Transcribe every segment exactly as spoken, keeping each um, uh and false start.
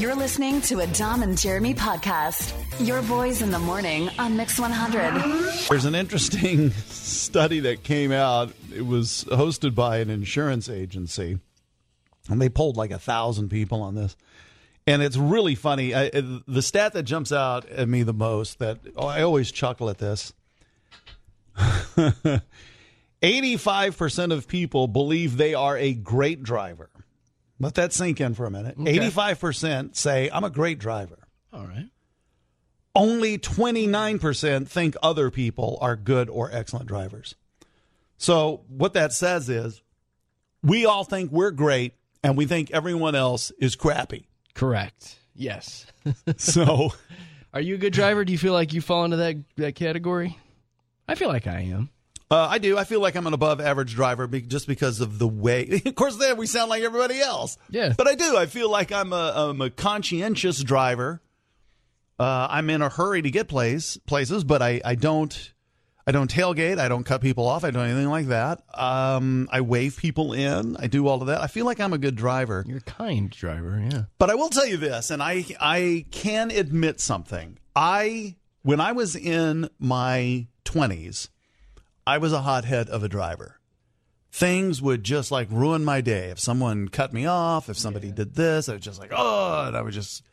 You're listening to a Dom and Jeremy podcast. Your boys in the morning on Mix one hundred. There's an interesting study that came out. It was hosted by an insurance agency, and they polled like a thousand people on this. And it's really funny. I, the stat that jumps out at me the most, that oh, I always chuckle at this. eighty-five percent of people believe they are a great driver. Let that sink in for a minute. Okay. eighty-five percent say, I'm a great driver. All right. Only twenty-nine percent think other people are good or excellent drivers. So what that says is we all think we're great, and we think everyone else is crappy. Correct. Yes. So are you a good driver? Do you feel like you fall into that, that category? I feel like I am. Uh, I do. I feel like I'm an above average driver be- just because of the way. Of course, then we sound like everybody else. Yeah. But I do. I feel like I'm a, I'm a conscientious driver. Uh, I'm in a hurry to get place places, but I, I don't I don't tailgate. I don't cut people off. I don't do anything like that. Um, I wave people in. I do all of that. I feel like I'm a good driver. You're a kind driver, yeah. But I will tell you this, and I I can admit something. I when I was in my twenties, I was a hothead of a driver. Things would just like ruin my day. If someone cut me off, if somebody yeah. did this, I was just like, oh, and I was just,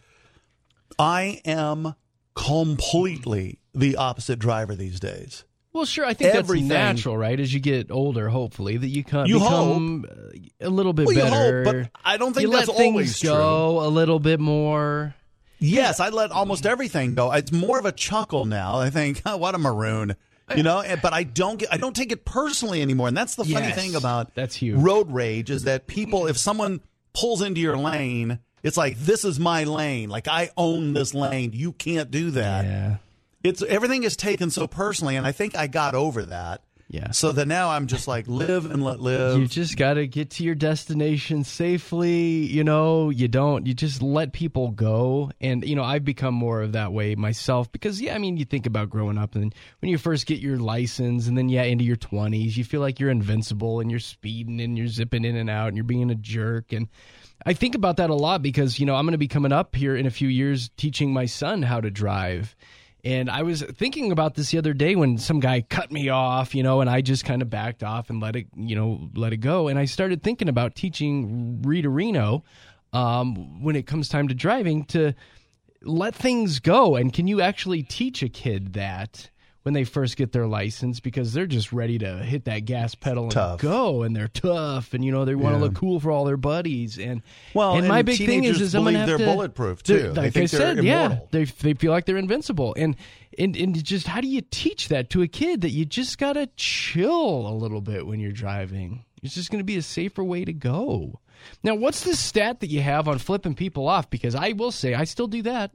I am completely the opposite driver these days. Well, sure. I think Everything. That's natural, right? As you get older, hopefully, that you, come, you become hope. a little bit well, better. You hope, but I don't think you that's let always things go true. a little bit more. Yes, I let almost everything go. It's more of a chuckle now. I think, oh, what a maroon. You know, but I don't get, I don't take it personally anymore. And that's the funny yes, thing about that's huge. road rage is that people, if someone pulls into your lane, it's like, this is my lane. Like, I own this lane. You can't do that. Yeah. It's everything is taken so personally. And I think I got over that. Yeah. So that now I'm just like, live and let live. You just got to get to your destination safely. You know, you don't, you just let people go. And, you know, I've become more of that way myself because, yeah, I mean, you think about growing up and when you first get your license and then, yeah, into your twenties, you feel like you're invincible and you're speeding and you're zipping in and out and you're being a jerk. And I think about that a lot because, you know, I'm going to be coming up here in a few years teaching my son how to drive. And I was thinking about this the other day when some guy cut me off, you know, and I just kind of backed off and let it, you know, let it go. And I started thinking about teaching Rita Reno um, when it comes time to driving to let things go. And can you actually teach a kid that when they first get their license because they're just ready to hit that gas pedal and tough. go, and they're tough, and you know they want to yeah. look cool for all their buddies. And well, and, and my big thing is, is I'm gonna have they're to, bulletproof too. Like they I think said, they're yeah, immortal. they they feel like they're invincible. And and and just how do you teach that to a kid that you just gotta chill a little bit when you're driving? It's just going to be a safer way to go. Now, what's the stat that you have on flipping people off? Because I will say I still do that.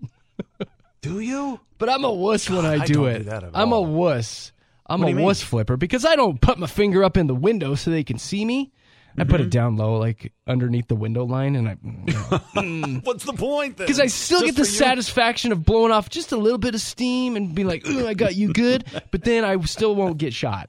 Do you? But I'm a wuss God, when I do I don't it. do that at I'm all. a wuss. I'm What a do you wuss mean? flipper because I don't put my finger up in the window so they can see me. I Mm-hmm. put it down low, like underneath the window line, and I. What's the point then? Because I still Just get the for you? satisfaction of blowing off just a little bit of steam and being like, "Ooh, I got you good," but then I still won't get shot.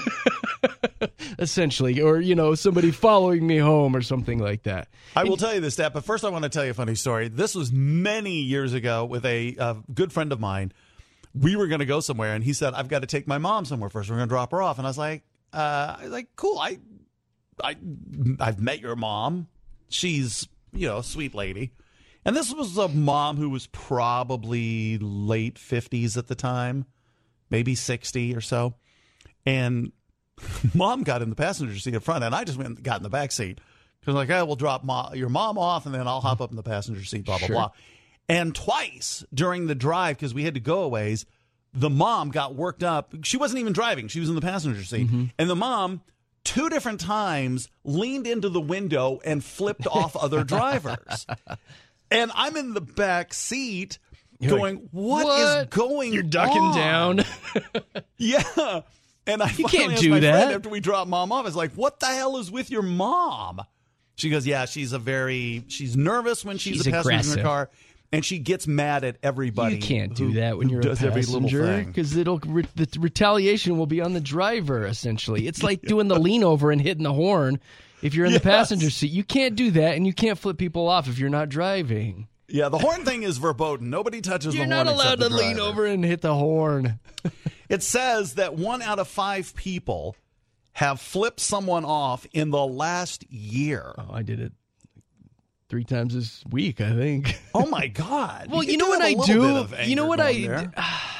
Essentially, or you know, somebody following me home or something like that. I will tell you this, stat, but first I want to tell you a funny story. This was many years ago with a uh, good friend of mine. We were going to go somewhere, and he said, "I've got to take my mom somewhere first. We're going to drop her off." And I was like, uh, I was like, "Cool. I, I, I've met your mom. She's you know a sweet lady." And this was a mom who was probably late fifties at the time, maybe sixty or so, and mom got in the passenger seat in front, and I just went and got in the back seat. Because like, hey, we'll drop mo- your mom off, and then I'll hop up in the passenger seat, blah, blah, Sure. blah. And twice during the drive, because we had to go a ways, the mom got worked up. She wasn't even driving. She was in the passenger seat. Mm-hmm. And the mom, two different times, leaned into the window and flipped off other drivers. And I'm in the back seat You're going, like, what, what? is going You're ducking on? down. Yeah. And I You finally can't asked do my that. friend after we dropped mom off, I was like, what the hell is with your mom? She goes, yeah, she's a very, she's nervous when she's, She's a passenger aggressive. in her car. And she gets mad at everybody. You can't do who- that when who you're a does every little passenger thing. because it'll re- the retaliation will be on the driver. Essentially, it's like doing the lean over and hitting the horn. If you're in Yes. the passenger seat, you can't do that, and you can't flip people off if you're not driving. Yeah, the horn thing is verboten. Nobody touches You're the horn. not allowed to except the lean driver. over and hit the horn. It says that one out of five people have flipped someone off in the last year. Oh, I did it three times this week, I think. Oh my God! Well, you, you know do what have I a little bit do? of You know anger what going I? there.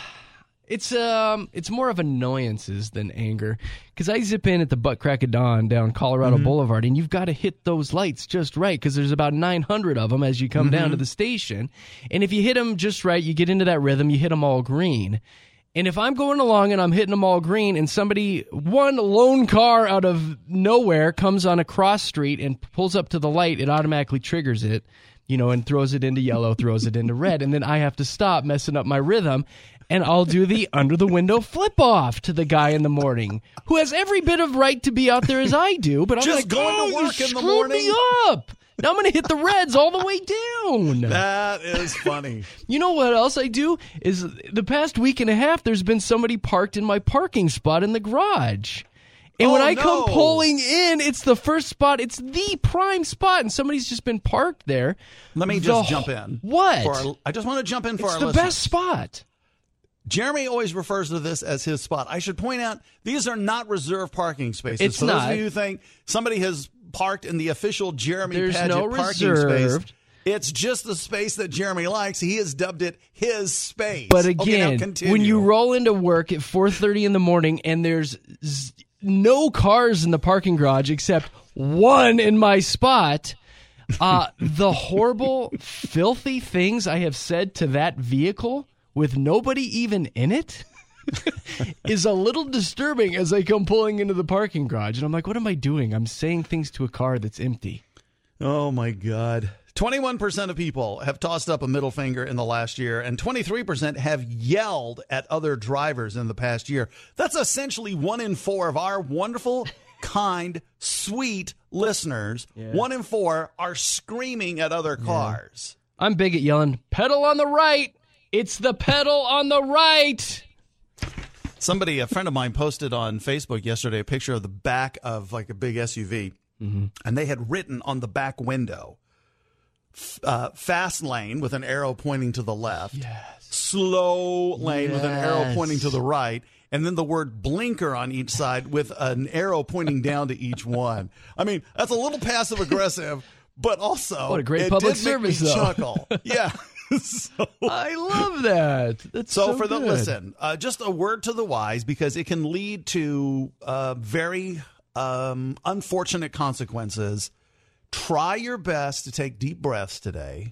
It's um, it's more of annoyances than anger, because I zip in at the butt crack of dawn down Colorado Mm-hmm. Boulevard, and you've got to hit those lights just right, because there's about nine hundred of them as you come Mm-hmm. down to the station, and if you hit them just right, you get into that rhythm. You hit them all green. And if I'm going along and I'm hitting them all green, and somebody, one lone car out of nowhere comes on a cross street and pulls up to the light, it automatically triggers it, you know, and throws it into yellow, throws it into red. And then I have to stop messing up my rhythm, and I'll do the under the window flip off to the guy in the morning who has every bit of right to be out there as I do. But I'm Just like, going to oh, you work in the screwed morning?" me up. Now I'm going to hit the reds all the way down. That is funny. You know what else I do is the past week and a half there's been somebody parked in my parking spot in the garage. And Oh, when I no. come pulling in, it's the first spot. It's the prime spot, and somebody's just been parked there. Let me The just wh- jump in. What? For our, I just want to jump in for It's our the listeners. best spot. Jeremy always refers to this as his spot. I should point out these are not reserved parking spaces. It's For those not. of you who think somebody has parked in the official Jeremy There's Paget no parking reserved. space, it's just the space that Jeremy likes. He has dubbed it his space. But Okay, now again, continue. when you roll into work at four thirty in the morning and there's z- no cars in the parking garage except one in my spot, uh, the horrible, filthy things I have said to that vehicle with nobody even in it is a little disturbing as I come pulling into the parking garage. And I'm like, what am I doing? I'm saying things to a car that's empty. Oh, my God. twenty-one percent of people have tossed up a middle finger in the last year, and twenty-three percent have yelled at other drivers in the past year. That's essentially one in four of our wonderful, kind, sweet listeners. One in four are screaming at other cars. I'm big at yelling, pedal on the right. It's the pedal on the right. Somebody, a friend of mine, posted on Facebook yesterday a picture of the back of like a big S U V, and they had written on the back window, f- uh, fast lane with an arrow pointing to the left, slow lane with an arrow Yes. pointing to the right, and then the word blinker on each side with an arrow pointing down to each one. I mean, that's a little passive aggressive, but also What a great it public did make service, me though. chuckle. Yeah. so, I love that. That's so, so for the good. listen, uh, just a word to the wise, because it can lead to uh, very um, unfortunate consequences. Try your best to take deep breaths today.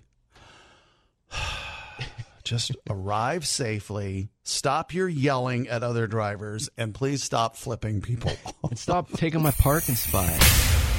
Just arrive safely. Stop your yelling at other drivers, and please stop flipping people off. And stop taking my parking spot.